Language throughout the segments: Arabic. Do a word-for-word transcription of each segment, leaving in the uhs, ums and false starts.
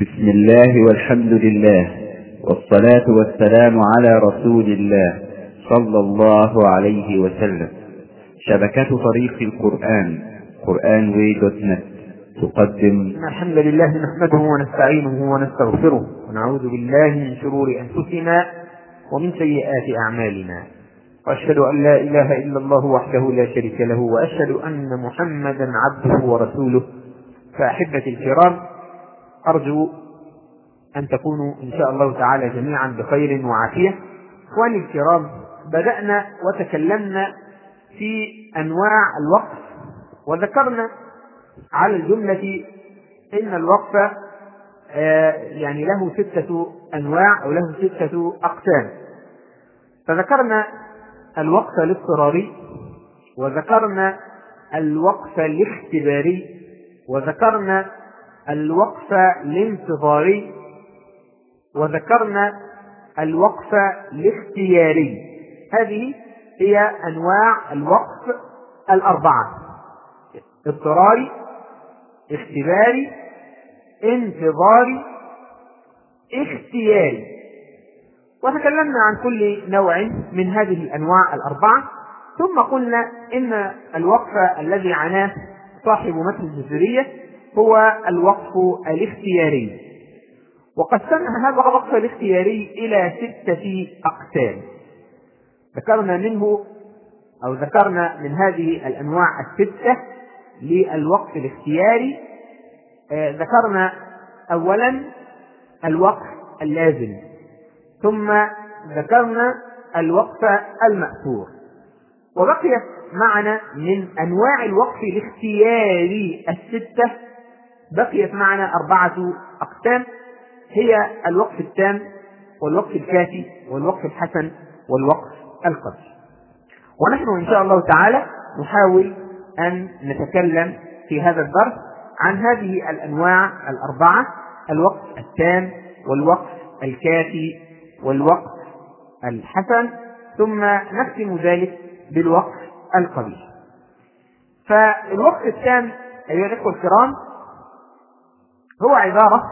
بسم الله والحمد لله والصلاة والسلام على رسول الله صلى الله عليه وسلم. شبكة طريق القرآن قرآن واي دوت نت تقدم. الحمد لله نحمده ونستعينه ونستغفره ونعوذ بالله من شرور أنفسنا ومن سيئات أعمالنا، وأشهد أن لا إله إلا الله وحده لا شريك له، وأشهد أن محمدا عبده ورسوله. فأحبتي الكرام، أرجو أن تكونوا إن شاء الله تعالى جميعا بخير وعافية. إخواني الكرام، بدأنا وتكلمنا في أنواع الوقف، وذكرنا على الجملة إن الوقف يعني له ستة أنواع أو له ستة أقسام. فذكرنا الوقف الاضطراري، وذكرنا الوقف الاختباري، وذكرنا الوقف الانتظاري، وذكرنا الوقف الاختياري. هذه هي أنواع الوقف الأربعة: اضطراري، اختباري، انتظاري، اختياري. وتكلمنا عن كل نوع من هذه الأنواع الأربعة، ثم قلنا إن الوقف الذي عناه صاحب متن الجزرية هو الوقف الاختياري. وقسمنا هذا الوقف الاختياري إلى ستة أقسام. ذكرنا منه أو ذكرنا من هذه الأنواع الستة للوقف الاختياري. آه ذكرنا أولا الوقف اللازم، ثم ذكرنا الوقف المأثور. وبقيت معنا من أنواع الوقف الاختياري الستة بقيت معنا أربعة أقسام، هي الوقف التام، والوقف الكافي، والوقف الحسن، والوقف القدر. ونحن إن شاء الله تعالى نحاول أن نتكلم في هذا الدرس عن هذه الأنواع الأربعة: الوقف التام، والوقف الكافي، والوقف الحسن، ثم نختم ذلك بالوقف القبيح. فالوقف التام أيها الأخوة الكرام هو عبارة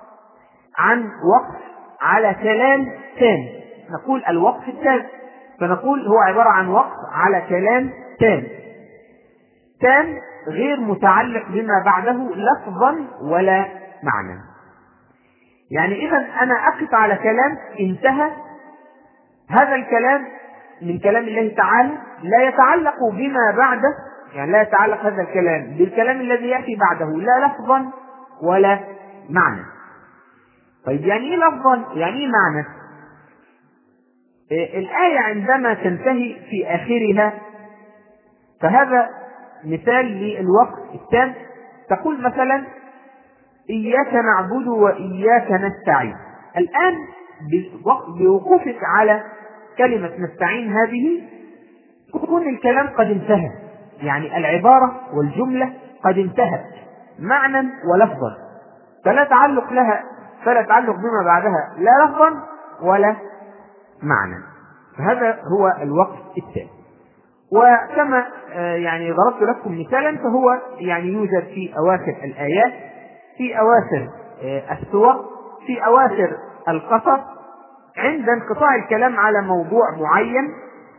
عن وقف على كلام تام. نقول الوقف التام، فنقول هو عبارة عن وقف على كلام تام تام غير متعلق بما بعده لفظا ولا معنى. يعني إذا أنا أقف على كلام انتهى، هذا الكلام من كلام الله تعالى لا يتعلق بما بعده، يعني لا يتعلق هذا الكلام بالكلام الذي يأتي بعده لا لفظا ولا معنى. طيب يعني ايه لفظا؟ يعني ايه معنى؟ إيه الآية عندما تنتهي في آخرها، فهذا مثال للوقف التام. تقول مثلا: إياك نعبد وإياك نستعين. الآن بوقوفك على كلمة نستعين هذه تكون الكلام قد انتهى، يعني العبارة والجملة قد انتهت معنى ولفظا، فلا تعلق لها فلا تعلق بما بعدها لا لفظا ولا معنى. فهذا هو الوقف التام. وكما يعني ضربت لكم مثالا، فهو يعني يوجد في أواخر الآيات، في أواخر السور، في أواخر القصص، عند انقطاع الكلام على موضوع معين،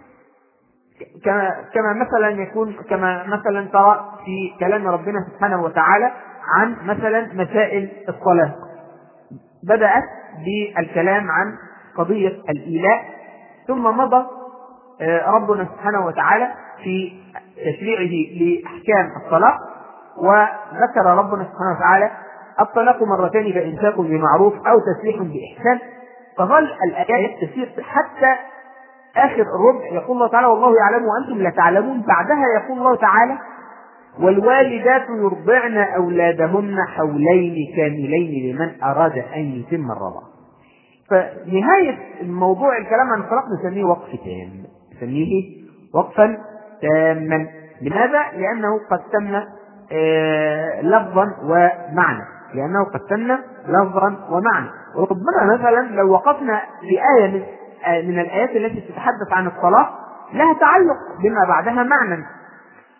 كما مثلا يكون كما مثلا ترى في كلام ربنا سبحانه وتعالى عن مثلا مسائل الطلاق. بدأت بالكلام عن قضية الإيلاء، ثم مضى ربنا سبحانه وتعالى في تشريعه لأحكام الطلاق، وذكر ربنا سبحانه وتعالى الطلاق مرتين فإمساك بمعروف أو تسريح بإحسان. فظل الآيات تسير حتى آخر الربع، يقول الله تعالى: والله يعلم وأنتم لا تعلمون. بعدها يقول الله تعالى: والوالدات يرضعن أولادهن حولين كاملين لمن أراد أن يتم الرضاعة. فنهاية الموضوع الكلام عن الطلاق نسميه وقف تام، نسميه وقفا تاما. لماذا؟ لأنه قد تم آه لفظا ومعنى، لأنه قد تم لفظا ومعنى. وربما مثلا لو وقفنا لآية من, آه من الآيات التي تتحدث عن الطلاق لها تعلق بما بعدها معنى،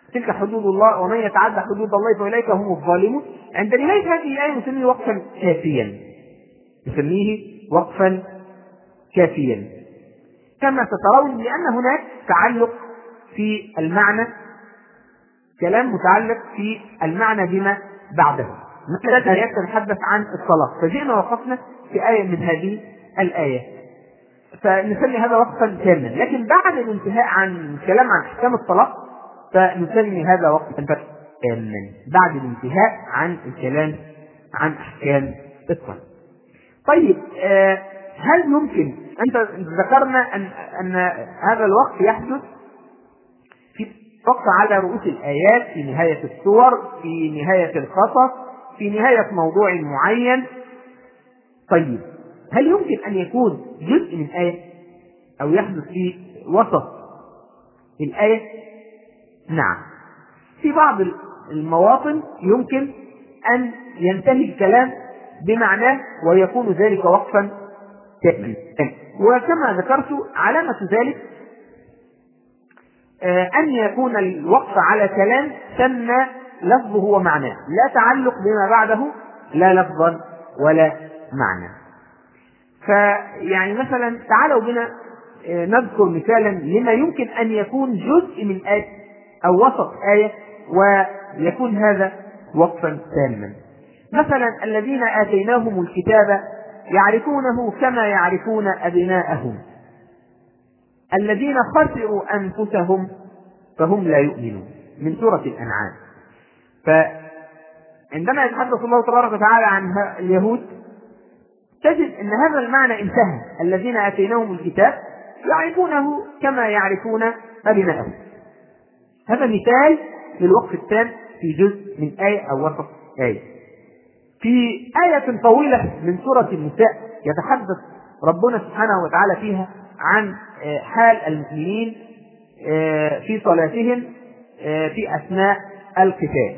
تلك حدود الله ومن يتعدى حدود الله فأولئك هم الظالمون. عند نهاية هذه الآية نسميه وقفا كافيا، نسميه وقفا كافيا كما سترون، لأن هناك تعلق في المعنى، كلام متعلق في المعنى بما بعده. مثلا آيات تتحدث عن الصلاة، فجئنا وقفنا في آية من هذه الآية، فنسمي هذا وقفا كاملا. لكن بعد الانتهاء عن الكلام عن أحكام الصلاة فنسمي هذا وقفا كاملا بعد الانتهاء عن الكلام عن أحكام الصلاة. طيب آه هل يمكن، أنت ذكرنا أن, أن هذا الوقت يحدث في وقت على رؤوس الآيات، في نهاية السور، في نهاية القصص، في نهاية موضوع معين. طيب هل يمكن أن يكون جزء من آية أو يحدث في وسط الآية؟ نعم، في بعض المواطن يمكن أن ينتهي الكلام بمعناه ويكون ذلك وقفا كاملا. وكما ذكرت علامة ذلك أن يكون الوقف على كلام تم لفظه ومعناه، لا تعلق بما بعده، لا لفظا ولا معنى. فيعني مثلا تعالوا بنا نذكر مثالا لما يمكن أن يكون جزء من آية أو وسط آية ويكون هذا وقفا تاما. مثلا الذين آتيناهم الكتاب يعرفونه كما يعرفون أبناءهم الذين خسروا أنفسهم فهم لا يؤمنون، من سورة الأنعام. فعندما يتحدث الله تبارك وتعالى عن اليهود تجد أن هذا المعنى انتهى، الذين آتيناهم الكتاب يعرفونه كما يعرفون أبناءهم. هذا مثال للوقف التام في جزء من آية أو وسط آية. في آية طويلة من سورة النساء يتحدث ربنا سبحانه وتعالى فيها عن حال المؤمنين في صلاتهم في أثناء القتال،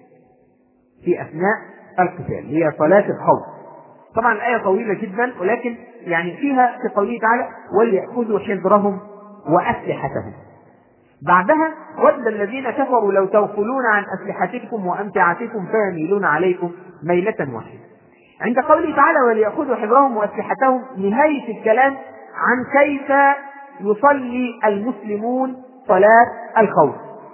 في أثناء القتال هي صلاة الخوف. طبعا الآية طويلة جدا، ولكن يعني فيها في قوله تعالى وليأخذوا حذرهم وأسلحتهم. بعدها ود الذين كفروا لو تغفلون عن أسلحتكم وأمتعتكم فيميلون عليكم ميلة واحدة. عند قوله تعالى وليأخذوا حذرهم وأسلحتهم نهاية الكلام عن كيف يصلي المسلمون صلاة الخوف،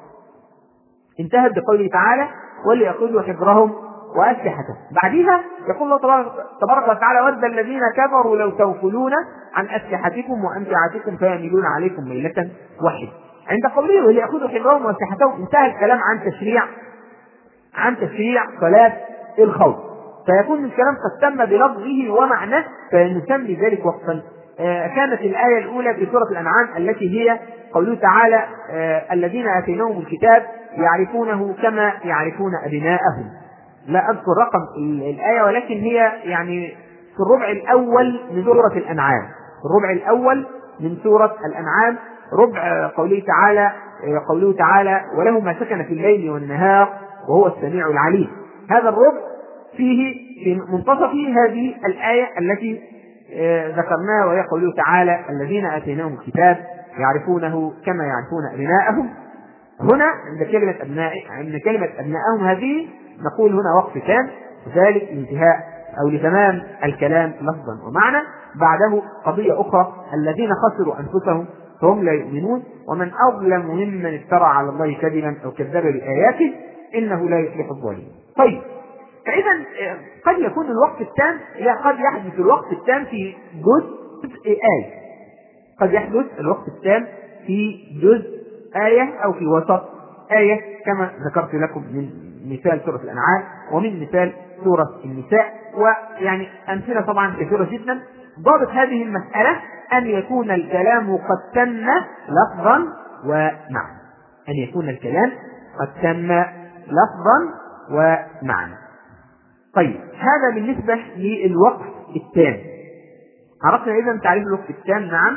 انتهت بقوله تعالى وليأخذوا حذرهم وأسلحتهم. بعدها يقول الله تبارك وتعالى ود الذين كفروا لو تغفلون عن أسلحتكم وأمتعتكم فيميلون عليكم ميلة واحدة. عند قوله وليأخذوا حذرهم وأسلحتهم انتهى الكلام عن تشريع عن تشريع صلاة الخوف، فيكون الكلام قد تم بلفظه ومعناه، فنسمي ذلك وقفا. آه كانت الآية الأولى في سورة الأنعام التي هي قوله تعالى آه الذين آتيناهم الكتاب يعرفونه كما يعرفون أبناءهم. لا أذكر رقم الآية، ولكن هي يعني في الربع الأول من سورة الأنعام، في الربع الأول من سورة الأنعام، ربع قوله تعالى قوله تعالى وله ما سكن في الليل والنهار وهو السميع العليم. هذا الربع فيه في منتصف هذه الآية التي ذكرناها، وهي قوله تعالى الذين آتيناهم الكتاب يعرفونه كما يعرفون أبناءهم. هنا عند كلمة أبناء عند كلمة أبناءهم هذه نقول هنا وقف تام، ذلك انتهاء أو لتمام الكلام لفظا ومعنى. بعده قضية أخرى الذين خسروا أنفسهم فهم لا يؤمنون ومن أظلم ممن افترى على الله كذبا أو كذب بآياته إنه لا يفلح الظالمون. طيب، فإذا قد يكون الوقت التام قد يحدث الوقت التام في جزء آية، قد يحدث الوقت التام في جزء آية أو في وسط آية كما ذكرت لكم من مثال سورة الأنعام ومن مثال سورة النساء، ويعني أمثلة طبعا كثيرة جدا. ضابط هذه المسألة أن يكون الكلام قد تم لفظا ومعنى، أن يكون الكلام قد تم لفظا ومعنى. طيب، هذا بالنسبة للوقف التام. عرفنا إذن تعريف الوقف التام، نعم،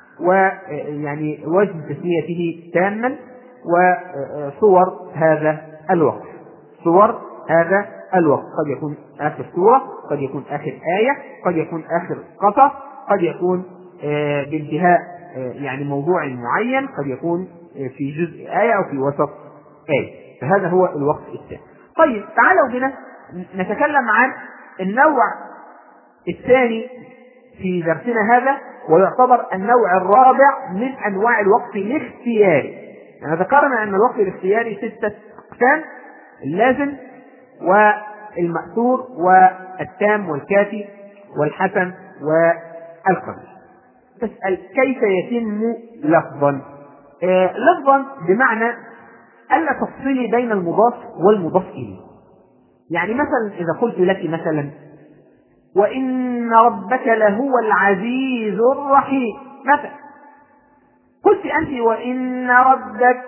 ويعني وجه تسميته تاما وصور هذا الوقف. صور هذا الوقف قد يكون آخر سورة، قد يكون آخر آية، قد يكون آخر قصص، قد يكون بانتهاء يعني موضوع معين، قد يكون في جزء آية أو في وسط آية. فهذا هو الوقف الثاني. طيب تعالوا بنا نتكلم عن النوع الثاني في درسنا هذا، ويعتبر النوع الرابع من أنواع الوقف الاختياري. يعني ذكرنا أن الوقف الاختياري ستة أقسام: اللازم والمأثور والتام والكافي والحسن والقبيح. تسأل كيف يتم لفظا؟ آه لفظا بمعنى ألا تفصلي بين المضاف والمضاف إليه. يعني مثلا إذا قلت لك مثلا وإن ربك لهو العزيز الرحيم مثلا، قلت أنت وإن ربك،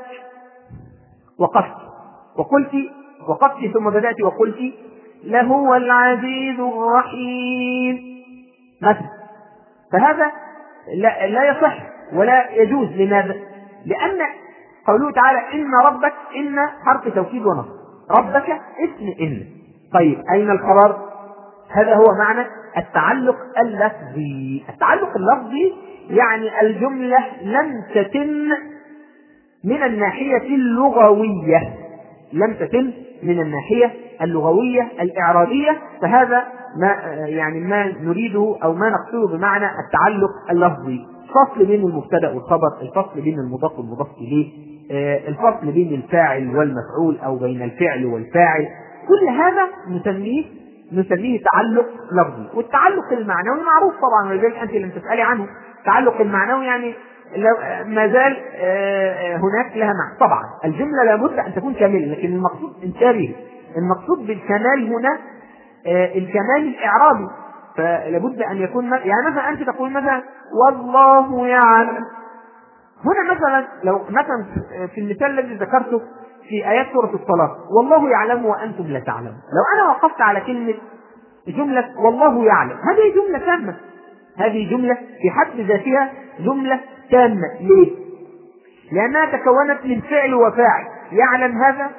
وقفت وقلت وقفت ثم بدأت وقلت لهو العزيز الرحيم مثلا، فهذا لا, لا يصح ولا يجوز. لماذا؟ لأن قوله تعالى إن ربك، إن حرف توكيد ونصب، ربك اسم إن. طيب أين القرار؟ هذا هو معنى التعلق اللفظي. التعلق اللفظي يعني الجملة لم تتم من الناحية اللغوية، لم تتم من الناحية اللغوية الإعرابية، فهذا ما يعني ما نريده أو ما نقصده بمعنى التعلق اللفظي. الفصل بين المبتدأ والخبر، الفصل بين المضاف والمضاف إليه، الفصل بين الفاعل والمفعول أو بين الفعل والفاعل، كل هذا نسميه نسميه تعلق لفظي. والتعلق المعنوي معروف طبعا، ولذلك أنت لم تسألي عنه. التعلق المعنوي يعني ما زال هناك لها معنى. طبعا الجملة لابد أن تكون كاملة، لكن المقصود انتبه، المقصود بالكمال هنا الكمال الإعرابي، فلابد أن يكون يعني مثلا أنت تقول مثلا والله يعلم. هنا مثلا لو مثلا في المثال الذي ذكرته في آيات سورة الطلاق والله يعلم وأنتم لا تعلمون، لو أنا وقفت على كلمة جملة والله يعلم، هذه جملة تامة، هذه جملة في حد ذاتها جملة تامة. ليه؟ لأنها تكونت من فعل وفاعل. يعلم هذا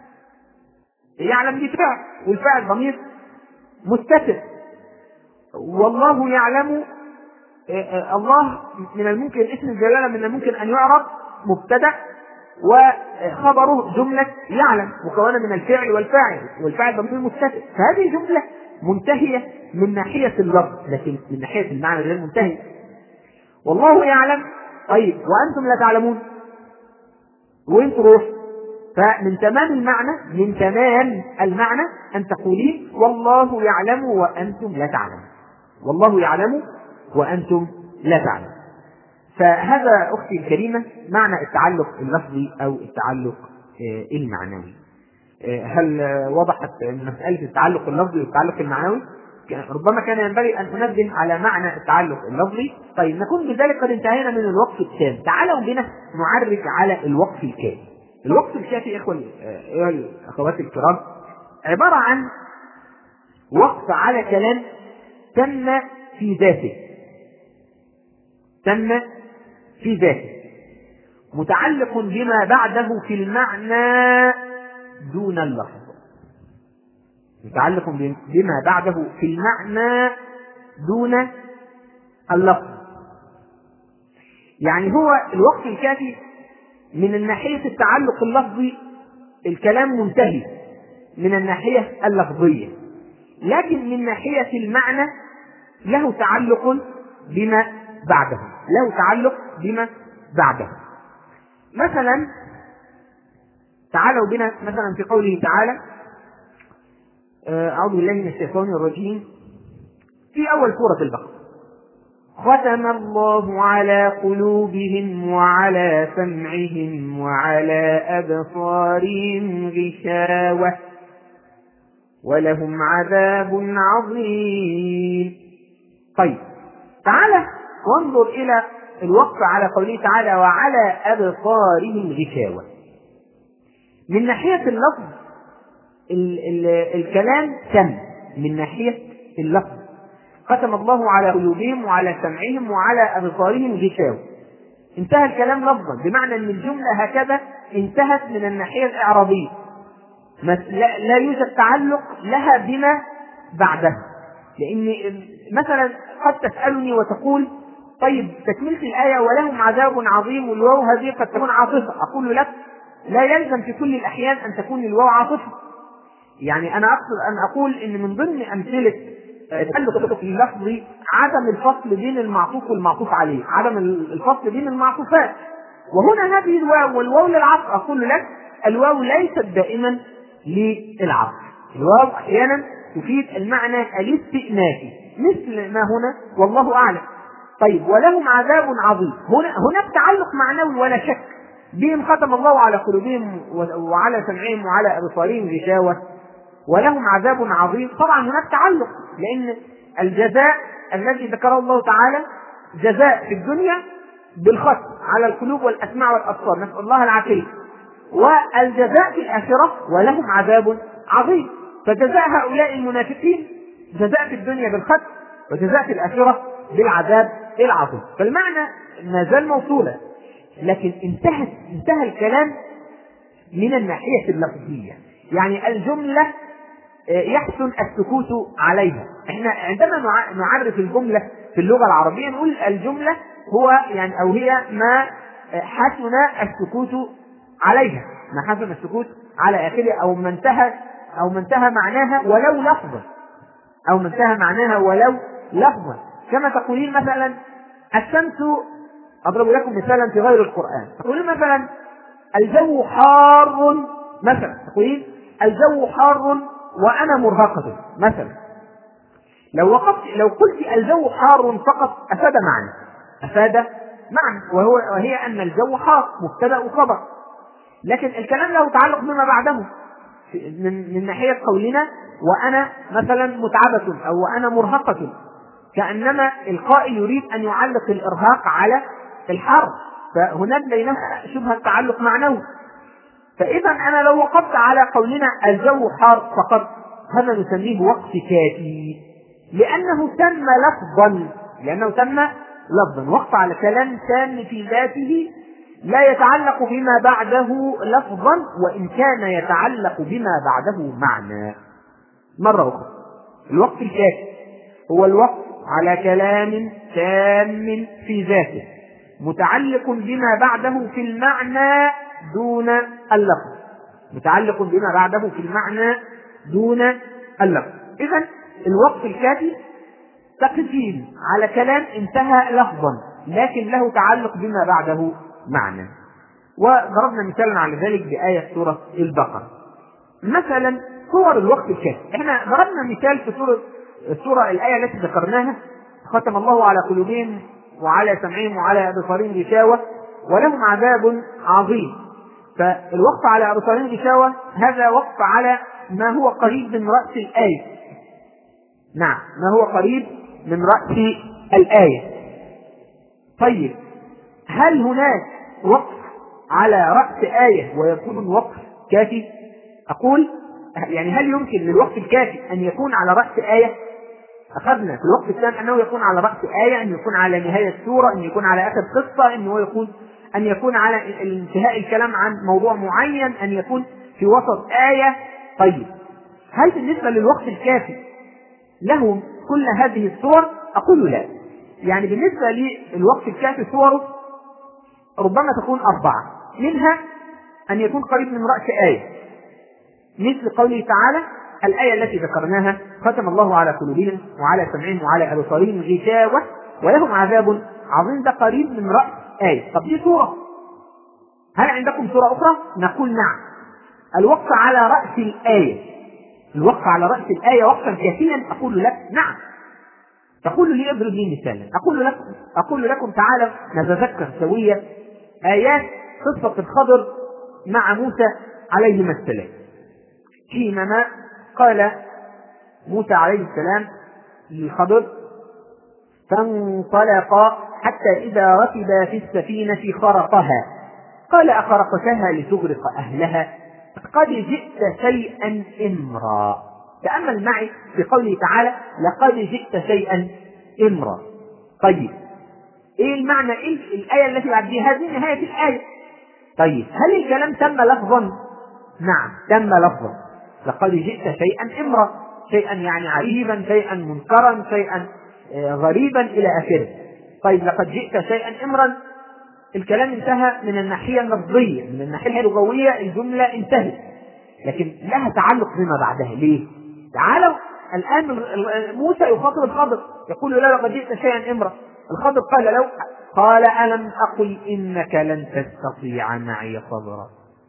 يعلم دي فعل، والفعل ضمير مستتر. والله يعلم، الله من الممكن اسم الجلالة من الممكن أن يعرب مبتدأ وخبره جملة يعلم مكونة من الفعل والفاعل، والفاعل ضمير مستتر، فهذه جملة منتهية من ناحية اللفظ، لكن من ناحية المعنى غير منتهي. والله يعلم، طيب وأنتم لا تعلمون، وين تروح؟ فمن تمام المعنى من تمام المعنى أن تقولي والله يعلم وأنتم لا تعلمون، والله يعلم وأنتم لا تعلمون. فهذا أختي الكريمة معنى التعلق اللفظي أو التعلق المعنوي. هل وضحت مسألة التعلق اللفظي والتعلق المعنوي؟ ربما كان ينبغي أن أنبه على معنى التعلق اللفظي. طيب نكون بذلك قد انتهينا من الوقف التام. تعالوا بنا نعرج على الوقف الكافي. الوقف الكافي إخوة الأخوات الكرام عبارة عن وقف على كلام تم في ذاته، تم في ذاته متعلق بما بعده في المعنى دون اللفظ، متعلق بما بعده في المعنى دون اللفظ. يعني هو الوقف الكافي من الناحية التعلق اللفظي الكلام منتهي من الناحية اللفظية، لكن من ناحية المعنى له تعلق بما بعده، له تعلق بما بعده. مثلا تعالوا بنا مثلا في قوله تعالى أعوذ بالله من الشيطان الرجيم في أول سورة البقرة: ختم الله على قلوبهم وعلى سمعهم وعلى أبصارهم غشاوة ولهم عذاب عظيم. طيب تعالى وانظر إلى الوقف على قوله تعالى وعلى أبصارهم غشاوة. من ناحية اللفظ ال ال الكلام تم من ناحية اللفظ، ختم الله على قلوبهم وعلى سمعهم وعلى أبصارهم غشاوة، انتهى الكلام لفظا، بمعنى أن الجملة هكذا انتهت من الناحية الإعرابية، لا, لا يوجد تعلق لها بما بعدها. لأن مثلا قد تسألني وتقول طيب تكملة الآية ولهم عذاب عظيم والواو هذه قد تكون عاطفة، أقول لك لا يلزم في كل الأحيان أن تكون الواو عاطفة. يعني أنا أقصد أن أقول إن من ضمن أمثلة التألق اللفظي عدم الفصل بين المعطوف والمعطوف عليه، عدم الفصل بين المعطوفات. وهنا هذه الواو والواو للعطف، أقول لك الواو ليست دائما للعطف، الواو أحيانا تفيد المعنى الاستئنافي مثل ما هنا والله أعلم. طيب ولهم عذاب عظيم، هنا هناك تعلق معنوي ولا شك، بهم ختم الله على قلوبهم وعلى سمعهم وعلى أبصارهم غشاوة، ولهم عذاب عظيم. طبعا هناك تعلق، لأن الجزاء الذي ذكره الله تعالى جزاء في الدنيا بالختم على القلوب والأسماع والأبصار، نسأل الله العافية، والجزاء في الآخرة ولهم عذاب عظيم. فجزاء هؤلاء المنافقين جزاء في الدنيا بالختم، وجزاء في الآخرة بالعذاب العظيم. فالمعنى ما زال موصولا، لكن انتهت انتهى الكلام من الناحية اللفظية. يعني الجملة يحسن السكوت عليها. احنا عندما نعرف الجملة في اللغة العربية نقول الجملة هو يعني او هي ما حسن السكوت عليها، ما حسن السكوت على آخره، او ما انتهى او ما انتهى معناها ولو لفظا، او ما انتهى معناها ولو لفظا. كما تقولين مثلا الشمس، اضرب لكم مثالا في غير القرآن، تقولين مثلا الجو حار مثلا، تقولين الجو حار وأنا مرهقة مثلا. لو وقفت لو قلت الجو حار فقط أفاد معنى أفاد معنى وهو وهي أن الجو حار مبتدأ وخبر، لكن الكلام له تعلق بما بعده من, من ناحية قولنا وأنا مثلا متعبة أو وأنا مرهقة، كأنما القائل يريد أن يعلق الإرهاق على الحر، فهناك بينهما شبه تعلق معنوي. فإذا أنا لو وقفت على قولنا الجو حار فقط هذا نسميه وقف كافي، لأنه تم لفظا لأنه تم لفظا وقف على كلام تام في ذاته لا يتعلق بما بعده لفظا، وإن كان يتعلق بما بعده معنى. مرة أخرى، الوقف الكافي هو الوقف على كلام تام في ذاته متعلق بما بعده في المعنى دون اللفظ، متعلق بما بعده في المعنى دون اللفظ. إذن الوقف الكافي تقفين على كلام انتهى لفظا لكن له تعلق بما بعده معنى. وضربنا مثالا على ذلك بآية سورة البقرة. مثلا صور الوقف الكافي، احنا ضربنا مثال في سورة السورة الآية التي ذكرناها ختم الله على قلوبهم وعلى سمعهم وعلى أبصارهم غشاوة ولهم عذاب عظيم. فالوقف على أبصارهم غشاوة هذا وقف على ما هو قريب من رأس الآية، نعم ما هو قريب من رأس الآية. طيب هل هناك وقف على رأس آية ويكون وقف كافي؟ أقول يعني هل يمكن للوقف الكافي أن يكون على رأس آية؟ أخذنا في الوقت الثاني أنه يكون على رأس آية، أن يكون على نهاية سورة، أن يكون على آخر قصة، أنه يكون أن يكون على انتهاء الكلام عن موضوع معين، أن يكون في وسط آية. طيب هل بالنسبة للوقت الكافي له كل هذه الصور؟ أقول لا. يعني بالنسبة للوقت الكافي صوره ربما تكون أربعة، منها أن يكون قريب من رأس آية مثل قوله تعالى الآية التي ذكرناها ختم الله على قلوبهم وعلى سمعهم وعلى أبصارهم غشاوة ولهم عذاب عظيم، ده قريب من رأس آية. طب دي سورة، هل عندكم سورة أخرى؟ نقول نعم. الوقف على رأس الآية، الوقف على رأس الآية وقفا كافيا؟ أقول لك نعم. تقول لي اضرب لي مثالا، أقول لكم أقول لكم تعالى نتذكر سويا آيات قصة الخضر مع موسى عليهما السلام، حينما قال موسى عليه السلام للخضر فانطلقا حتى إذا ركبا في السفينة خرقها قال أخرقتها لتغرق أهلها قد جئت شيئا إمرا. تأمل معي في قوله تعالى لقد جئت شيئا إمرا. طيب إيه المعنى؟ إيه الآية التي بعدها؟ هذه نهاية الآية. طيب هل الكلام تم لفظا؟ نعم تم لفظا، لقد جئت شيئا إمرا، شيئا يعني عجيبا، شيئا منكرا، شيئا غريبا إلى آخره. طيب لقد جئت شيئا إمرا الكلام انتهى من الناحية اللفظية، من الناحية اللغوية الجملة انتهت، لكن لها تعلق بما بعدها. ليه؟ تعالوا الآن موسى يخاطب الخضر يقول له لقد جئت شيئا إمرا. الخضر قال له قال ألم أقل إنك لن تستطيع معي صبرا.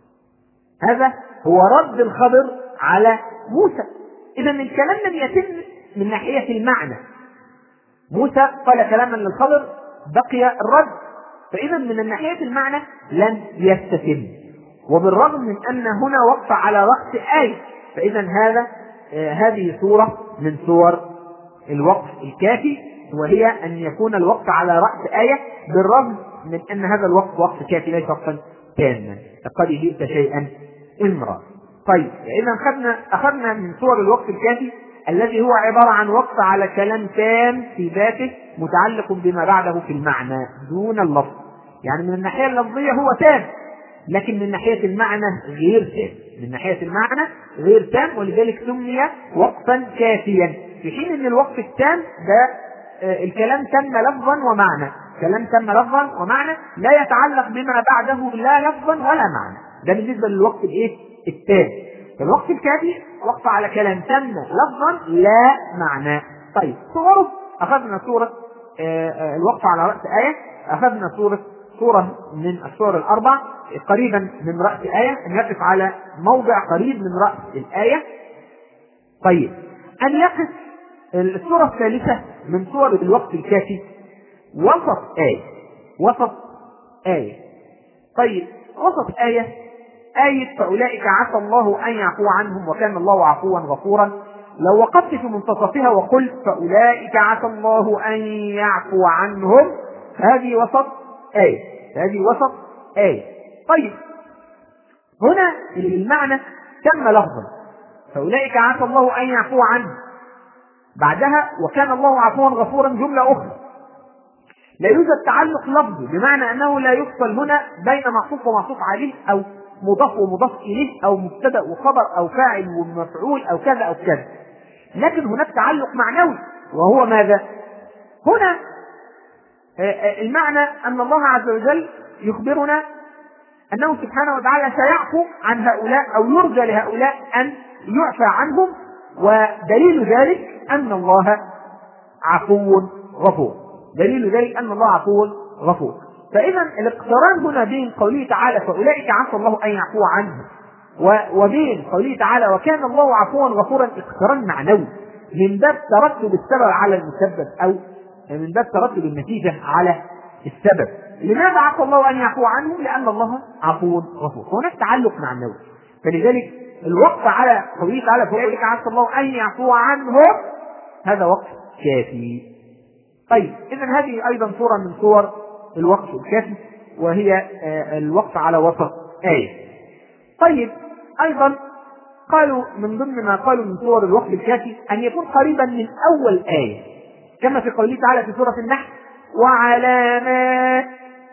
هذا هو رد الخضر على موسى. إذا الكلام لم يتم من ناحية المعنى. موسى قال كلاما للخضر بقي الرد، فإذا من الناحية المعنى لن يستتم، وبالرغم من أن هنا وقف على رأس آية، فإذا هذا آه هذه صورة من صور الوقف الكافي، وهي أن يكون الوقف على رأس آية بالرغم من أن هذا الوقف وقف كافي ليس وقفا تاما. لقد جئت شيئا إمرا. طيب إذا أخذنا أخذنا من صور الوقف الكافي الذي هو عبارة عن وقف على كلام تام في ذاته متعلق بما بعده في المعنى دون اللفظ. يعني من الناحية اللفظية هو تام، لكن من ناحية المعنى غير تام، من ناحية المعنى غير تام، ولذلك سمي وقفا كافيا. في حين أن الوقف التام ده الكلام تم لفظا ومعنى، كلام تم لفظا ومعنى لا يتعلق بما بعده لا لفظا ولا معنى. ده بالنسبة للوقف الايه التام. الوقف الكافي وقف على كلام تم لفظا لا معنى. طيب صوره أخذنا صورة الوقف على رأس آية، أخذنا صورة صورة من الصور الأربع قريبا من رأس آية، أن يقف على موضع قريب من رأس الآية. طيب أن يقف الصورة الثالثة من صور الوقف الكافي وسط آية، وسط آية. طيب وسط آية آية فأولئك عسى الله أن يعفو عنهم وكان الله عفوا غفورا. لو وقفت في منتصفها وقلت فأولئك عسى الله أن يعفو عنهم، هذه وسط آية، هذه وسط آية. طيب هنا المعنى تم لفظا، فأولئك عسى الله أن يعفو عنهم، بعدها وكان الله عفوا غفورا جملة أخرى. لا يوجد تعلق لفظي، بمعنى أنه لا يفصل هنا بين معطوف ومعطوف عليه أو مضاف ومضاف إليه أو مبتدأ وخبر أو فاعل ومفعول أو كذا أو كذا، لكن هناك تعلق معنوي، وهو ماذا؟ هنا المعنى أن الله عز وجل يخبرنا أنه سبحانه وتعالى سيعفو عن هؤلاء أو يرجى لهؤلاء أن يعفى عنهم، ودليل ذلك أن الله عفو غفور، دليل ذلك أن الله عفو غفور. فإذا الاقتران هنا بين قوله تعالى فأولئك عسى الله أن يعفو عنهم وبين قوله تعالى وكان الله عفوا غفورا اقتران معنوي من باب ترتب السبب على المسبب، أو من باب ترتب النتيجة على السبب. لماذا عفى الله أن يعفو عنهم؟ لأن الله عفو غفور، هناك تعلق معنوي. فلذلك الوقف على قوله تعالى فأولئك عسى الله أن يعفو عنهم هذا وقف كافي. طيب إذن هذه أيضا صورة من صور الوقف الكافي، وهي الوقف على وسط آية. طيب أيضا قالوا من ضمن ما قالوا من صور الوقف الكافي أن يكون قريبا من أول آية، كما في قوله تعالى في سورة النحل وعلامات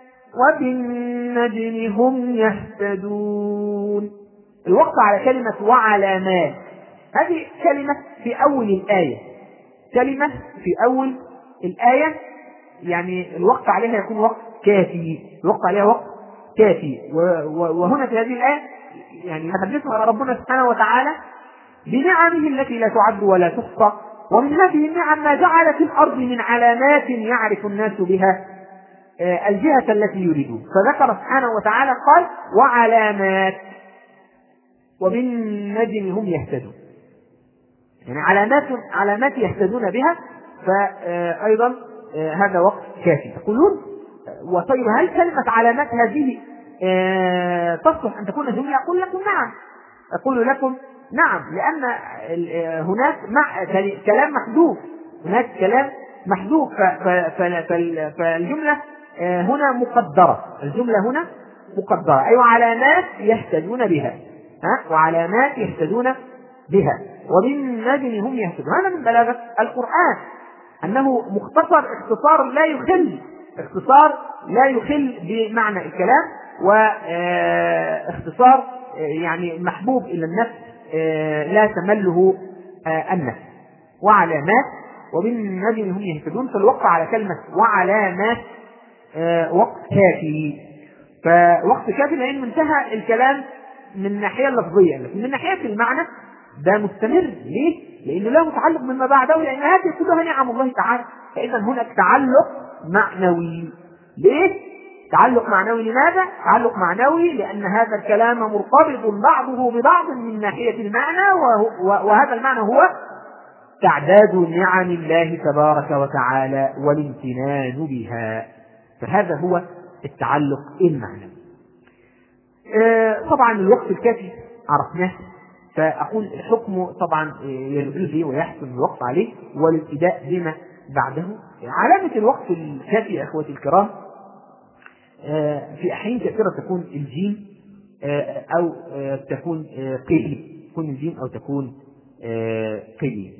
وبالنجم هم يهتدون. الوقف على كلمة وعلامات، هذه كلمة في أول الآية، كلمة في أول الآية، يعني الوقف عليها يكون وقف كافي، الوقف عليها وقف كافي. وهنا في هذه الآية يعني يحدثنا ربنا سبحانه وتعالى بنعمه التي لا تعد ولا تحصى، ومن هذه النعم ما جعل في الأرض من علامات يعرف الناس بها الجهة التي يريدون. فذكر سبحانه وتعالى قال وعلامات وبالنجم هم يهتدون، يعني علامات علامات يهتدون بها. فأيضا هذا وقف كافي. تقولون وطيب هل كلمة علامات هذه تصلح أن تكون جملة؟ أقول لكم نعم، أقول لكم نعم، لأن هناك كلام محذوف، هناك كلام محذوف، فالجملة هنا مقدرة، الجملة هنا مقدرة، أي علامات يهتدون بها، ها وعلامات يهتدون بها وبالنجم هم يهتدون. هذا من بلاغة القرآن أنه مختصر اختصار لا يخل، اختصار لا يخل بمعنى الكلام، واختصار يعني محبوب إلى النفس لا تمله النفس. وعلامات وبالنجم هم يهتدون، فالوقف على كلمة وعلامات آه وقت كافي. فوقت كافي لأن انتهى الكلام من الناحية اللفظية، لكن من ناحية المعنى ده مستمر. ليه؟ لأنه له تعلق مما بعده، لأن هذه كلها نعم الله تعالى. فإذا هناك تعلق معنوي. ليه؟ تعلق معنوي. لماذا؟ تعلق معنوي لأن هذا الكلام مرتبط بعضه ببعض من ناحية المعنى، وهذا المعنى هو تعداد نعم الله تبارك وتعالى والامتنان بها. فهذا هو التعلق المعنوي. آه طبعا الوقت الكافي عرفناه، فأقول الحكم طبعا يجوز ويحسن الوقف عليه والابتداء بما بعده. علامة الوقت الكافي يا أخوتي الكرام في أحيان كثيرة تكون الجيم أو تكون قيل، تكون الجيم أو تكون قيل.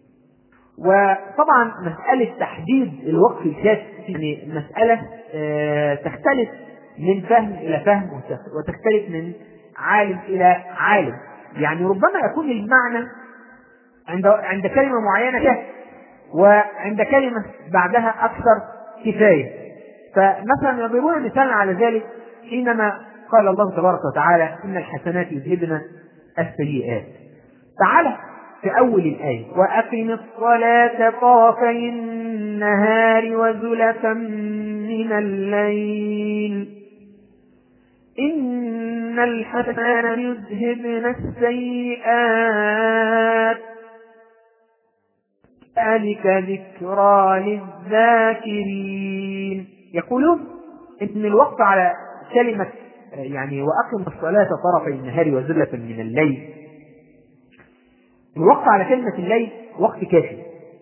وطبعا مسألة تحديد الوقت الكافي يعني مسألة تختلف من فهم إلى فهم وتختلف من عالم إلى عالم. يعني ربما يكون المعنى عند عند كلمة معينة كافي، وعند كلمة بعدها أكثر كفاية. فمثلا يضربون مثال على ذلك حينما قال الله تبارك وتعالى إن الحسنات يذهبن السيئات. تعالى في أول الآية وأقم الصلاة طرفي النهار وزلفا من الليل إن الحسنات يذهبن السيئات ذلك ذكرى للذاكرين. يقولون إن الوقت على كلمة يعني وأقم الصلاة طرفي النهار وزلفا من الليل، الوقت على كلمة الليل وقت كافي،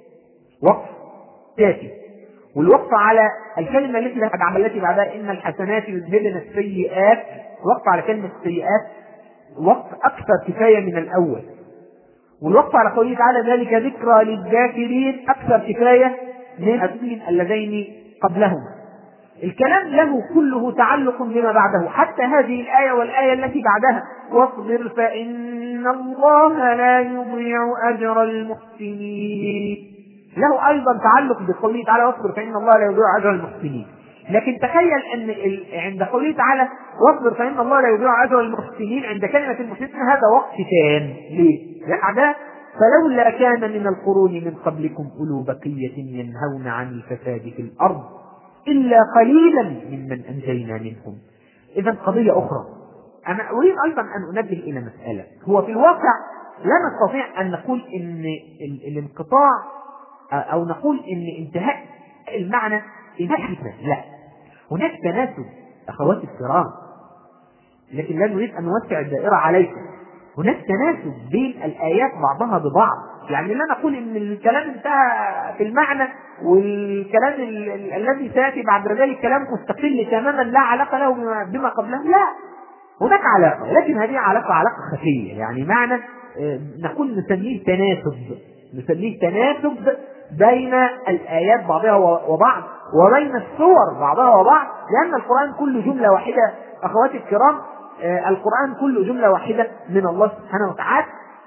وقت كافي. والوقت على الكلمة التي التي بعدها إن الحسنات يذهبن السيئات، وقت على كلمة السيئات وقت أكثر كفاية من الأول. والوقت على قوله تعالى ذلك ذكرى للذاكرين أكثر كفاية من الأدلين اللذين قبلهما. الكلام له كله تعلق بما بعده، حتى هذه الآية والآية التي بعدها واصبر فإن الله لا يضيع أجر المحسنين، له أيضا تعلق بقوله تعالى واصبر فإن الله لا يضيع أجر المحسنين. لكن تخيل أن عند قوله تعالى واصبر فإن الله لا يضيع أجر المحسنين عند كلمة المحسنين هذا وقت تام. ليه؟ لأعداء فلولا كان من القرون من قبلكم أولو بقية ينهون عن الفساد في الأرض إلا قليلا ممن أنجينا منهم. إذا قضية أخرى أنا أريد أيضا أن أنبه إلى مسألة. هو في الواقع لا نستطيع أن نقول إن الانقطاع أو نقول إن انتهاء المعنى انتهاء حكمة، لا، هناك تناسب أخواتي الكرام، لكن لا نريد أن نوسع الدائرة عليكم. هناك تناسب بين الآيات بعضها ببعض، يعني لا نقول إن الكلام انتهى في المعنى والكلام الذي سيأتي بعد ذلك كلام مستقل تماما لا علاقة له بما قبله، لا، هناك علاقة، لكن هذه علاقة علاقة خفية. يعني معنى نقول نسميه تناسب، نسميه تناسب بين الآيات بعضها وبعض وبين السور بعضها وبعض، لأن القرآن كله جملة واحدة أخواتي الكرام. القرآن كله جملة واحدة من الله سبحانه وتعالى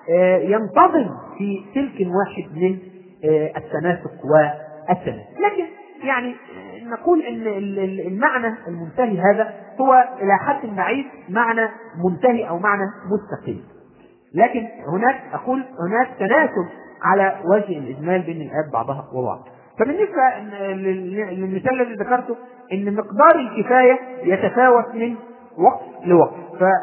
ينتظم في سلك واحد من التناسق والتناسق. لكن يعني نقول ان المعنى المنتهي هذا هو الى حد بعيد معنى منتهي او معنى مستقيم، لكن هناك اقول هناك تناسب على وجه الاجمال بين الايات بعضها وبعض. فبالنسبه للمثال الذي ذكرته ان مقدار الكفايه يتفاوت من وقت لوقت،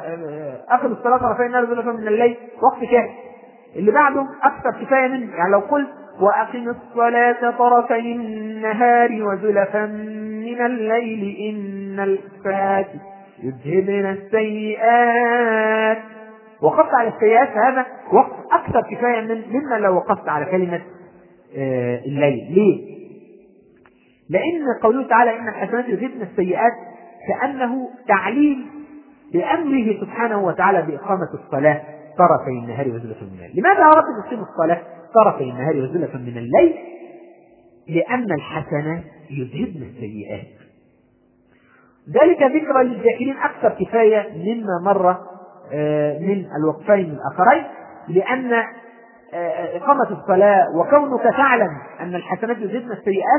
فاخذ الصلاه طرفي النهار وزلفا من الليل وقت كافي، اللي بعده اكثر كفايه منه. يعني لو قلت وأقم الصلاة طرفي النهار وزلفا من الليل إن الحسنات يذهبن السيئات، وقفت على السيئات هذا وقت أكثر كفاية من مما لو وقفت على كلمة الليل. ليه؟ لأن قوله تعالى إن الحسنات يذهبن السيئات كأنه تعليل بأمره سبحانه وتعالى بإقامة الصلاة طرفي النهار وزلفا من الليل. لماذا أردت أن نقيم الصلاة طرفي النهار وزلفا من الليل؟ لأن الحسنات يذهبن السيئات. ذلك ذكرى للذاكرين أكثر كفاية مما مر من الوقفين الآخرين، لأن إقامة الصلاة وكونك تعلم أن الحسنات يذهبن السيئات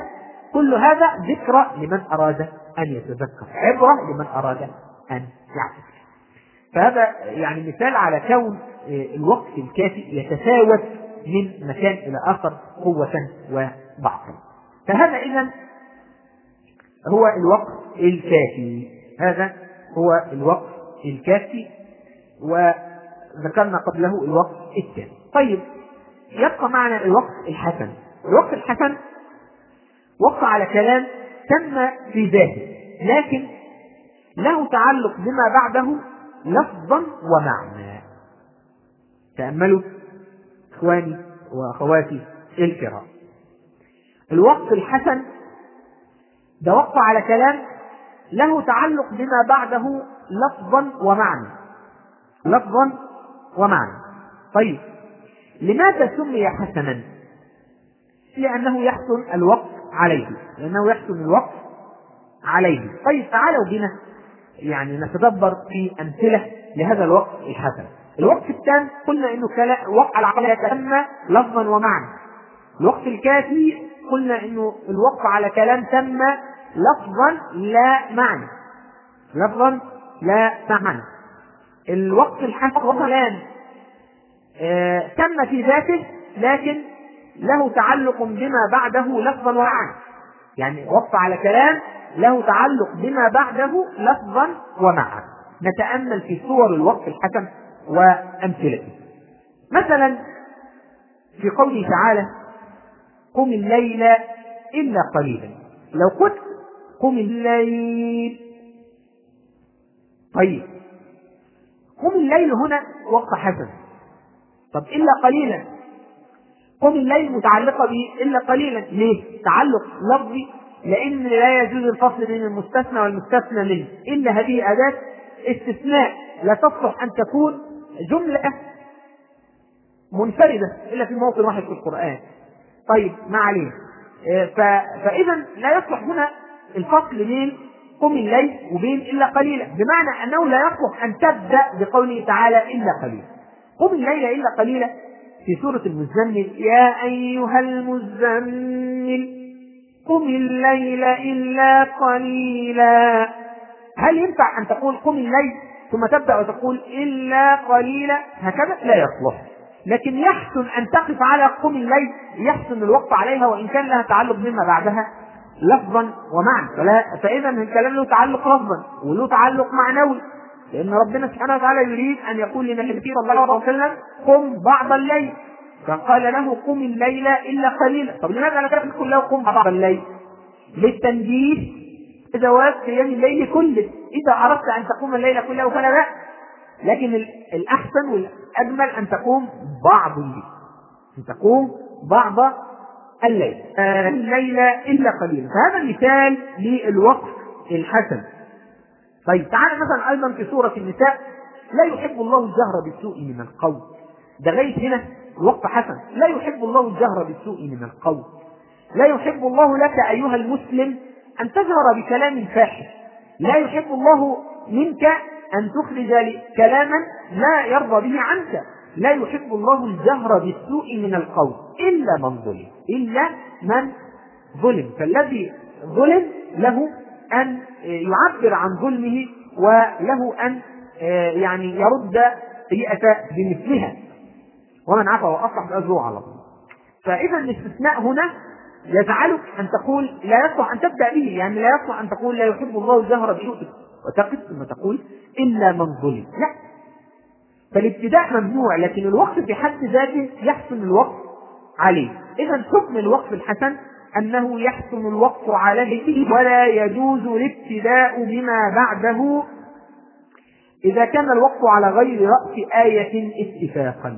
كل هذا ذكرى لمن أراد أن يتذكر، عبرة لمن أراد أن يعتبر. فهذا يعني مثال على كون الوقت الكافي يتفاوت من مكان إلى آخر قوة وضعفا. فهذا إذن هو الوقت الكافي، هذا هو الوقت الكافي، وذكرنا قبله الوقت الكافي. طيب يبقى معنا الوقت الحسن. الوقت الحسن وقع على كلام تم في ذاته لكن له تعلق بما بعده لفظا ومعنى. تأملوا إخواني وأخواتي الكرام، الوقت الحسن ده وقع على كلام له تعلق بما بعده لفظا ومعنى، لفظا ومعنى. طيب لماذا سمي حسنا؟ لأنه يحسن الوقت عليه، لأنه يحسن الوقت عليه. طيب تعالوا بنا يعني نتدبر في أمثلة لهذا الوقت الحسن. الوقت التام قلنا إنه وقع على كلام لفظا ومعنى. الوقت الكافي قلنا إنه الوقع على كلام تم لفظا لا معنى، لفظا لا معنى. الوقت الحسن كلام آه تم في ذاته لكن له تعلق بما بعده لفظا ومعنى، يعني وقع على كلام له تعلق بما بعده لفظا ومعنى. نتأمل في صور الوقت الحسن وأمثلته. مثلا في قوله تعالى قم الليل إلا قليلا. لو قلت قم الليل، طيب قم الليل هنا وقت حسن. طب إلا قليلا، قم الليل متعلقة به إلا قليلا، ليه؟ تعلق لفظي، لأن لا يجوز الفصل بين المستثنى والمستثنى منه، إلا هذه أداة استثناء لا تصلح أن تكون جملة منفردة إلا في موطن واحد في القرآن. طيب ما عليه. فإذا لا يصلح هنا الفصل بين قم الليل وبين إلا قليلا، بمعنى أنه لا يصلح أن تبدأ بقوله تعالى إلا قليلا. قم الليل إلا قليلا في سورة المزمل، يا أيها المزمل قم الليل إلا قليلا. هل ينفع أن تقول قم الليل ثم تبدأ وتقول إلا قليلا هكذا؟ لا يصلح. لكن يحسن أن تقف على قم الليل، يحسن الوقت عليها وإن كان لها تعلق بما بعدها لفظا ومعنى. فإذا الكلام له تعلق لفظا وله تعلق معنوي، لأن ربنا سبحانه وتعالى يريد أن يقول لنبيه صلى الله عليه وسلم قم بعض الليل، فقال له قم الليل إلا قليلا. طب لماذا لا تقول له قم بعض الليل؟ للتنجيل جواز قيام الليل كله. إذا أردت أن تقوم الليل كله فلا بأس، لكن الأحسن والأجمل أن تقوم بعض الليل، أن تقوم بعض الليل الليل إلا قليلا. فهذا مثال للوقت الحسن. طيب تعالى مثلا أيضا في سورة النساء، لا يحب الله الجهر بالسوء من القول. ده ليس هنا الوقت حسن، لا يحب الله الجهر بالسوء من القول. لا يحب الله لك أيها المسلم أن تجهر بكلام فاحش، لا يحب الله منك أن تخرج كلاما لا يرضى به عنك. لا يحب الله الجهر بالسوء من القول إلا من ظلم، إلا من ظلم. فالذي ظلم له أن يعبر عن ظلمه وله أن يعني يرد سيئة بمثلها، ومن عفا وأصلح فأجره على الله. فإذا الاستثناء هنا يجعلك أن تقول لا يصلح أن تبدأ به، يعني لا يصلح أن تقول لا يحب الله الجهر بالسوء وتقف ثم تقول إلا من ظلم، لا. فالابتداء ممنوع، لكن الوقف في حد ذاته يحسن الوقف عليه. إذا حكم الوقف الحسن أنه يحسن الوقف عليه، ولا يجوز الابتداء بما بعده إذا كان الوقف على غير رأس آية اتفاقا.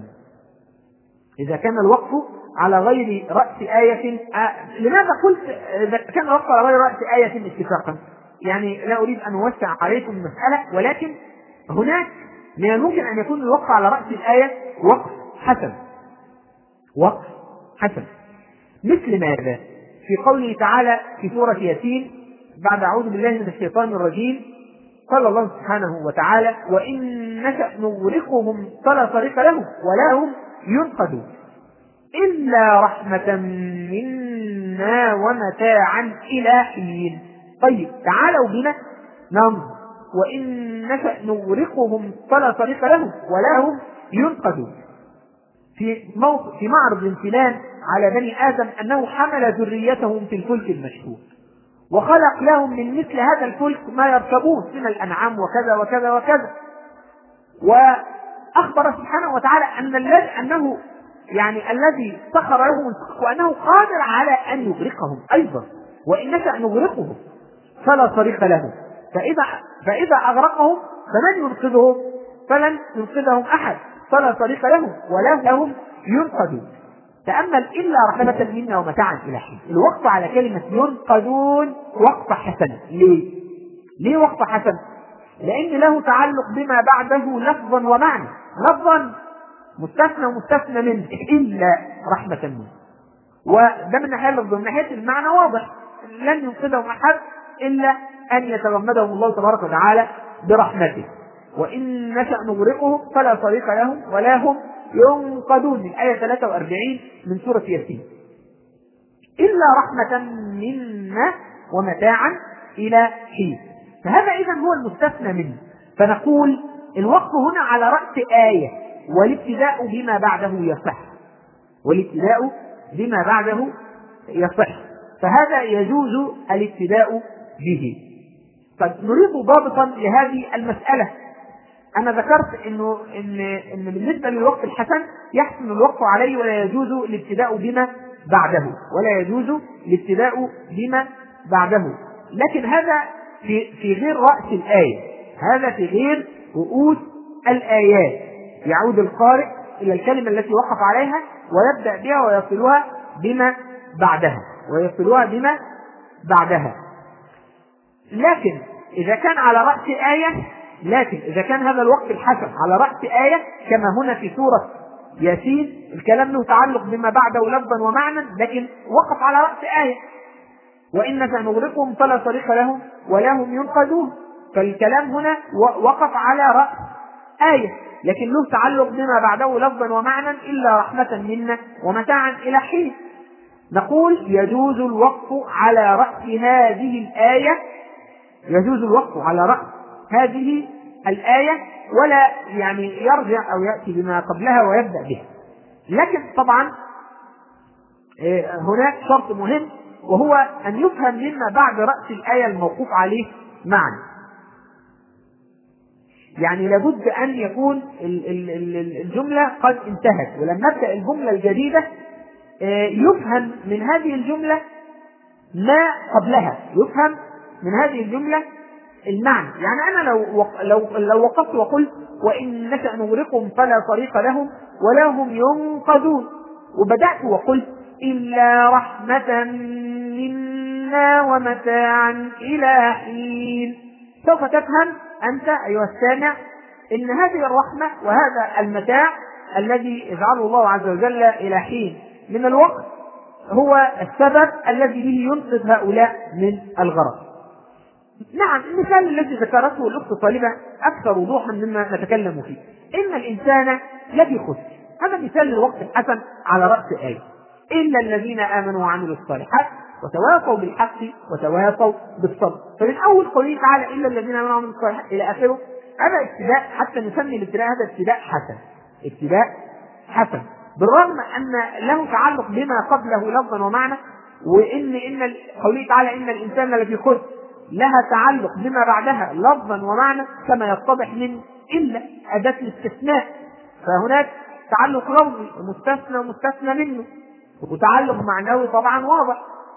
إذا كان الوقف على غير رأس آية آه. لماذا قلت إذا كان الوقف على غير رأس آية اتفاقا؟ يعني لا أريد أن أوسع عليكم المسألة، ولكن هناك من الممكن أن يكون الوقف على رأس الآية وقف حسن، وقف حسن. مثل ماذا؟ في قوله تعالى في سورة ياسين بعد أعوذ بالله من الشيطان الرجيم، قال الله سبحانه وتعالى وإن نشأ نغرقهم فلا صريخ لهم ولا هم ينقذون إلا رحمة منا ومتاعا إلى حين. طيب تعالوا بنا ننظر، وإن نشأ نغرقهم فلا طريق لهم ولا هم ينقذون. في موقف في معرض الامتنان على بني آدم أنه حمل ذريتهم في الفلك المشحون، وخلق لهم من مثل هذا الفلك ما يركبون من الأنعام وكذا وكذا وكذا. وأخبر سبحانه وتعالى أن الذي أنه يعني الذي سخر لهم الفلك وأنه قادر على أن يغرقهم أيضا، وإن نشأ نغرقهم فلا طريق لهم. فإذا فإذا أغرقهم فمن ينقذهم؟ فلن ينقذهم أحد، فلا طريق لهم ولا لهم ينقذون. تأمل إلا رحمة منا ومتاعا إلى حين. الوقف على كلمة ينقذون وقف حسن. ليه؟ ليه وقف حسن؟ لأن له تعلق بما بعده لفظا ومعنى. لفظا مستثنى ومستثنى منه إلا رحمة منه، وده من ناحية اللفظ. من ناحية المعنى واضح، لن ينقذهم أحد إلا أن يتغمدهم الله تبارك وتعالى برحمته. وإن نشأ نغرقهم فلا طريق لهم ولا هم ينقذون، الآية ثلاثة وأربعين من سورة ياسين. إلا رحمة منا ومتاعا إلى حين. فهذا إذن هو المستثنى منه. فنقول الوقف هنا على رأس آية، والابتداء بما بعده يصح، والابتداء بما بعده يصح، فهذا يجوز الابتداء به. طيب نريد ضابطا لهذه المسألة. أنا ذكرت إنه إن إن بالنسبة للوقف الحسن يحسن الوقف عليه ولا يجوز الابتداء بما بعده، ولا يجوز الابتداء بما بعده. لكن هذا في في غير رأس الآية، هذا في غير رؤوس الآيات. يعود القارئ إلى الكلمة التي وقف عليها ويبدأ بها ويصلها بما بعدها ويصلها بما بعدها. لكن إذا كان على رأس آية لكن إذا كان هذا الوقف الحسن على رأس آية كما هنا في سورة ياسين، الكلام له تعلق بما بعده لفظا ومعنى، لكن وقف على رأس آية. وإن سنغرقهم فلا طريق لهم ولا هم ينقذون، فالكلام هنا وقف على رأس آية، لكن له تعلق بما بعده لفظا ومعنى إلا رحمة منا ومتاعا إلى حين. نقول يجوز الوقف على رأس هذه الآية، يجوز الوقف على رأس هذه الآية ولا يعني يرجع أو يأتي بما قبلها ويبدأ بها. لكن طبعا هناك شرط مهم، وهو أن يفهم مما بعد رأس الآية الموقوف عليه معنى. يعني لابد أن يكون الجملة قد انتهت، ولما نبدأ الجملة الجديدة يفهم من هذه الجملة ما قبلها، يفهم من هذه الجملة المعنى. يعني أنا لو لو لو وقفت وقلت وإن نشأ نغرقهم فلا طريق لهم ولا هم ينقذون، وبدأت وقلت إلا رحمة منا ومتاعا إلى حين، سوف تفهم أنت أيها السامع إن هذه الرحمة وهذا المتاع الذي يجعله الله عز وجل إلى حين من الوقت هو السبب الذي به ينقذ هؤلاء من الغرق. نعم، المثال الذي ذكرته الأخت طالبة أكثر وضوحا مما نتكلم فيه. إن الإنسان لفي خسر، هذا مثال للوقف الحسن على رأس آية. إلا الذين آمنوا وعملوا الصالحات وتواصوا بالحق وتواصوا بالصبر. فمن أول قوله تعالى إلا الذين آمنوا وعملوا الصالحات إلى آخره، هذا ابتداء، حتى نسمي الابتداء هذا ابتداء حسن، ابتداء حسن، بالرغم أن له تعلق بما قبله لفظا ومعنى. وإن إن قوله تعالى إن الإنسان لفي خسر لها تعلق بما بعدها لفظا ومعنى، كما يتضح من إلا أداة الاستثناء، فهناك تعلق لفظي ومستثنى ومستثنى منه، وتعلق معنوي طبعا واضح.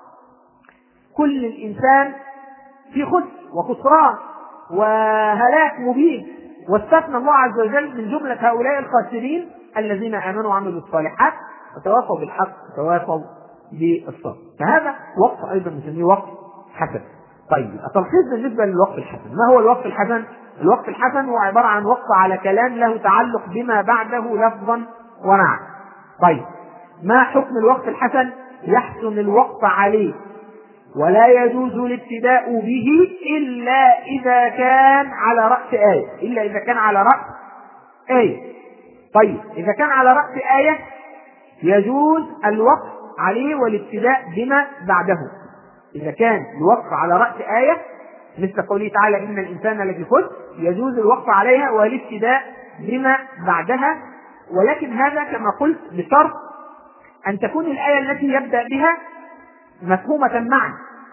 كل الإنسان في خسر وخسران وهلاك مبين، واستثنى الله عز وجل من جملة هؤلاء الخاسرين الذين آمنوا وعملوا الصالحات وتواصوا بالحق وتواصوا بالصبر. فهذا وقف أيضا نسميه وقف حسن. طيب التلخيص بالنسبة للوقف الحسن، ما هو الوقف الحسن؟ الوقف الحسن هو عبارة عن وقف على كلام له تعلق بما بعده لفظا ومعنى. طيب ما حكم الوقف الحسن؟ يحسن الوقف عليه ولا يجوز الابتداء به إلا إذا كان على رأس آية، إلا إذا كان على رأس آية. طيب إذا كان على رأس آية يجوز الوقف عليه والابتداء بما بعده. إذا كان الوقف على رأس آية مثل قوله تعالى إن الإنسان لفي خسر يجوز الوقف عليها والابتداء بما بعدها، ولكن هذا كما قلت بشرط أن تكون الآية التي يبدأ بها مفهومة معنى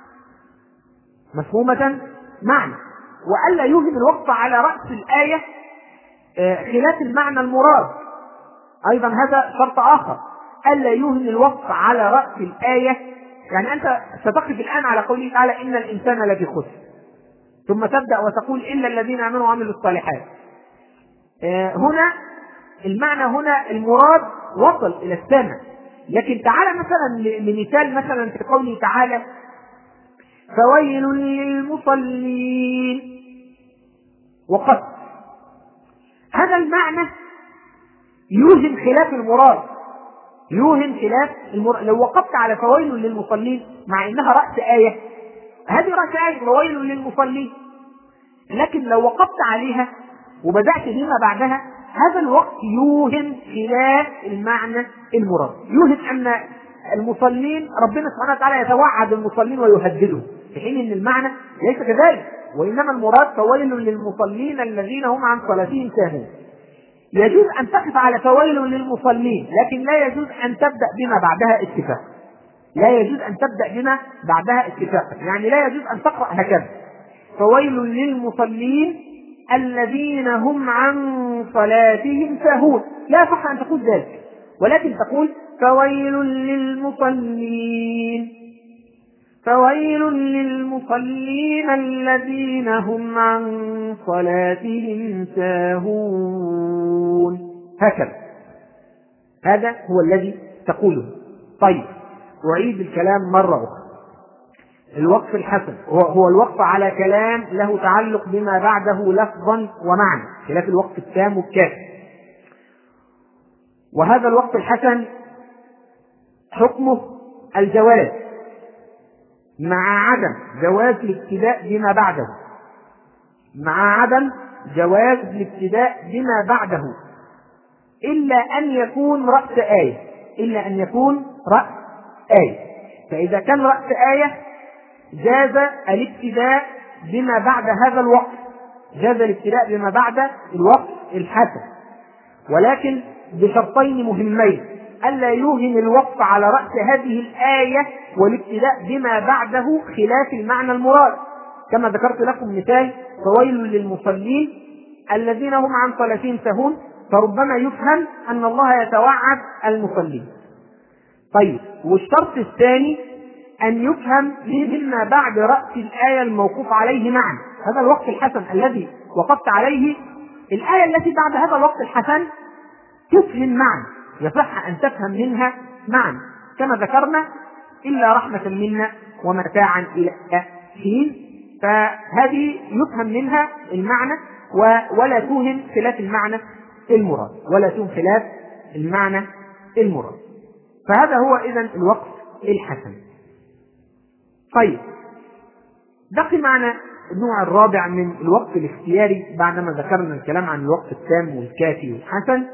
مفهومة معنى وألا يوهم الوقف على رأس الآية خلاف المعنى المراد. أيضا هذا شرط آخر، ألا يوهم الوقف على رأس الآية. يعني أنت ستقف الآن على قوله تعالى إن الإنسان لفي خسر، ثم تبدأ وتقول إلا الذين آمنوا وعملوا الصالحات. هنا المعنى هنا المراد وصل إلى السمع، لكن تعالى مثلا لمثال مثلا في قوله تعالى فويل للمصلين وقد، هذا المعنى يوهم خلاف المراد، يوهم خلاف المراد. لو وقفت على فويل للمصلين مع انها رأس آية، هذه رأس آية فويل للمصلين، لكن لو وقفت عليها وبدأت بما بعدها هذا الوقت يوهم خلاف المعنى المراد، يوهم ان المصلين ربنا سبحانه وتعالى يتوعد المصلين ويهددهم، في حين ان المعنى ليس كذلك، وانما المراد فويل للمصلين الذين هم عن صلاتهم ساهون. يجوز ان تقف على فويل للمصلين، لكن لا يجوز ان تبدأ بما بعدها اتفاقا، لا يجوز ان تبدأ بما بعدها اتفاقا، يعني لا يجوز ان تقرأ هكذا فويل للمصلين الذين هم عن صلاتهم ساهون، لا صح ان تقول ذلك، ولكن تقول فويل للمصلين فويل للمصلين الذين هم عن صلاتهم ساهون، هكذا، هذا هو الذي تقوله. طيب أعيد الكلام مرة أخرى. الوقف الحسن هو الوقف على كلام له تعلق بما بعده لفظا ومعنى، خلاف الوقف التام والكافي. وهذا الوقف الحسن حكمه الجواز مع عدم جواز الابتداء بما بعده، مع عدم جواز الابتداء بما بعده إلا أن يكون رأس آية، إلا أن يكون رأس آية. فإذا كان رأس آية جاز الابتداء بما بعد هذا الوقت، جاز الابتداء بما بعد الوقت الحسن، ولكن بشرطين مهمين: ألا يوهم الوقف على رأس هذه الآية والابتداء بما بعده خلاف المعنى المراد، كما ذكرت لكم مثال فويل للمصلين الذين هم عن صلاتهم ساهون، فربما يفهم أن الله يتوعد المصلين. طيب، والشرط الثاني أن يفهم مما بعد رأس الآية الموقوف عليه معنى، هذا الوقت الحسن الذي وقفت عليه، الآية التي بعد هذا الوقت الحسن تفهم معنى، يصح أن تفهم منها معنى، كما ذكرنا إلا رحمة منا ومتاعا إلى حين، فهذه يفهم منها المعنى ولا توهم خلاف المعنى المراد، ولا توهم خلاف المعنى المراد. فهذا هو إذن الوقف الحسن. طيب، بقي معنا النوع الرابع من الوقف الاختياري بعدما ذكرنا الكلام عن الوقف التام والكافي والحسن.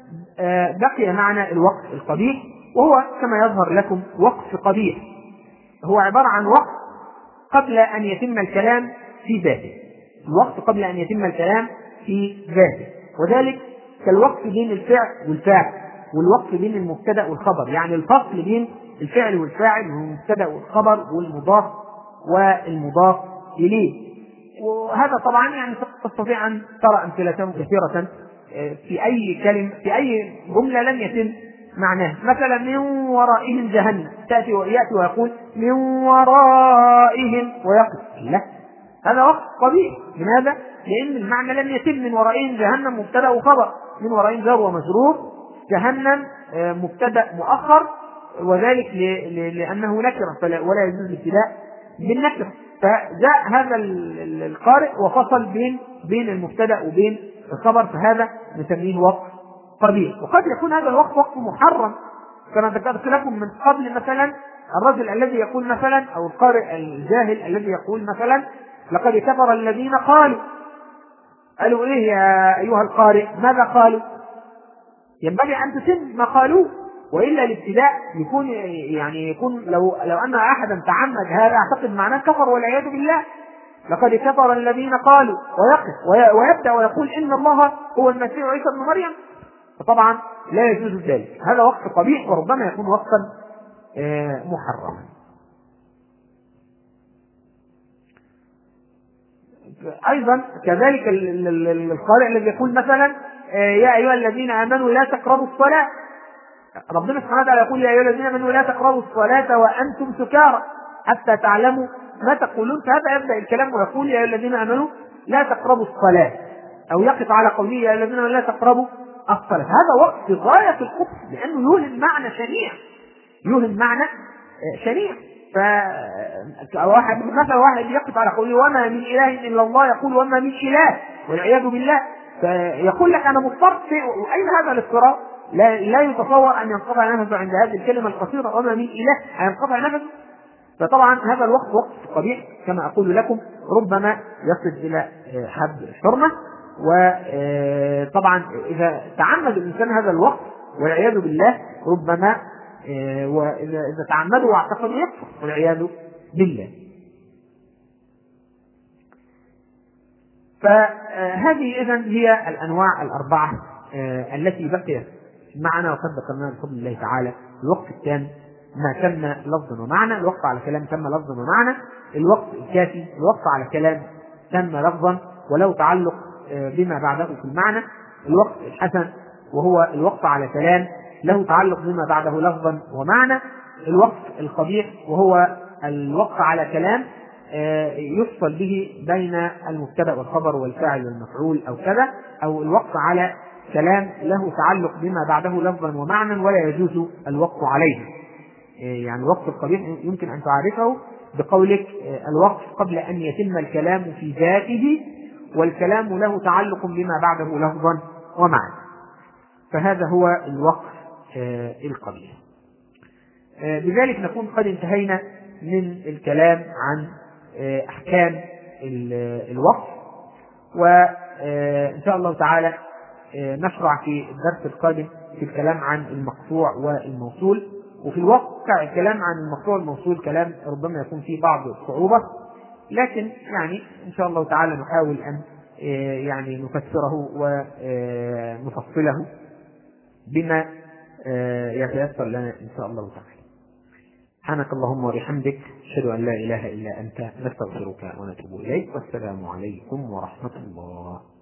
بقي معنا الوقف القبيح، وهو كما يظهر لكم وقف قبيح، هو عبارة عن وقف قبل أن يتم الكلام في ذاته، الوقف قبل أن يتم الكلام في ذاته، وذلك كالوقف بين الفعل والفاعل، والوقف بين المبتدأ والخبر، يعني الفصل بين الفعل والفاعل والمبتدأ والخبر والمضاف والمضاف إليه. وهذا طبعا يعني تستطيع أن ترى أمثلته كثيرة في أي كلمة، في أي جملة لم يتم معناه. مثلا من ورائهم جهنم، تأتي ويأتي ويقول من ورائهم ويقف، لا، هذا وقف قبيح. لماذا؟ لأن المعنى لم يتم. من ورائهم جهنم مبتدأ وخبر، من ورائهم جار ومجرور، جهنم مبتدأ مؤخر، وذلك لأنه نكرة ولا يجوز الابتداء بالنكرة، فجاء هذا القارئ وفصل بين بين المبتدأ وبين الخبر، فهذا نسميه وقف قبيح. وقد يكون هذا الوقف وقف محرم، كما ذكرت لكم من قبل، مثلا الرجل الذي يقول مثلا، أو القارئ الجاهل الذي يقول مثلا لقد كفر الذين قالوا، قالوا إيه يا أيها القارئ؟ ماذا قالوا؟ ينبغي أن تتم ما قالوا، وإلا الابتداء يكون يعني يكون لو لو أن أحدا تعمد هذا أعتقد معناه كفر والعياذ بالله. لقد كفر الذين قالوا ويقف ويبدأ ويقول إن الله هو المسيح عيسى ابن مريم، فطبعا لا يجوز ذلك. هذا وقف قبيح وربما يكون وقفا محرما. أيضا كذلك القارئ الذي يقول مثلا يا أيها الذين آمنوا لا تقربوا الصلاة، ربنا سبحانه وتعالى يقول يا أيها الذين آمنوا لا تقربوا الصلاة وأنتم سكارى حتى تعلموا ما تقولون، فهذا يبدأ الكلام ويقول يا أيها الذين آمنوا لا تقربوا الصلاة، أو يقف على قوله يا أيها الذين آمنوا لا تقربوا الصلاة. هذا وقت في غاية الخبث لأنه يوهم معنى شنيع، يوهم معنى شنيع. فواحد مثلا واحد يقف على قوله وما من إله إلا الله يقول وما من إله والعياذ بالله، فيقول لك أنا مضطر شيء، وأين هذا الاضطرار؟ لا, لا يتصور أن ينقطع نفسه عند هذه الكلمة القصيرة وما من إله هينقطع نفسه. فطبعا هذا الوقت وقت قبيح كما أقول لكم، ربما يصل إلى حد الحرمة. وطبعا إذا تعمد الإنسان هذا الوقت والعياذ بالله ربما وإذا تعمدوا واعتقدوا يكفر والعياذ بالله. فهذه إذن هي الأنواع الأربعة التي بقيت معنا وقد ذكرناها بفضل الله تعالى. الوقت الثاني ما تم لفظا ومعنى، الوقف على كلام تم لفظا ومعنى، الوقف الكافي الوقف على كلام تم لفظا ولو تعلق بما بعده في المعنى، الوقف الحسن وهو الوقف على كلام له تعلق بما بعده لفظا ومعنى، الوقف القبيح وهو الوقف على كلام يفصل به بين المبتدأ والخبر والفاعل والمفعول أو كذا، أو الوقف على كلام له تعلق بما بعده لفظا ومعنى ولا يجوز الوقف عليه. يعني الوقف القبيح يمكن أن تعرفه بقولك الوقف قبل أن يتم الكلام في ذاته والكلام له تعلق بما بعده لفظا ومعنى، فهذا هو الوقف القبيح. بذلك نكون قد انتهينا من الكلام عن أحكام الوقف، وإن شاء الله تعالى نشرع في الدرس القادم في الكلام عن المقطوع والموصول. وفي الواقع الكلام عن المقطوع والموصول كلام ربما يكون فيه بعض الصعوبة، لكن يعني إن شاء الله تعالى نحاول أن يعني نفسره ونفصله بما يتيسر لنا إن شاء الله تعالى. سبحانك اللهم وبحمدك أشهد أن لا إله إلا أنت نستغفرك ونتوب إليك، والسلام عليكم ورحمة الله.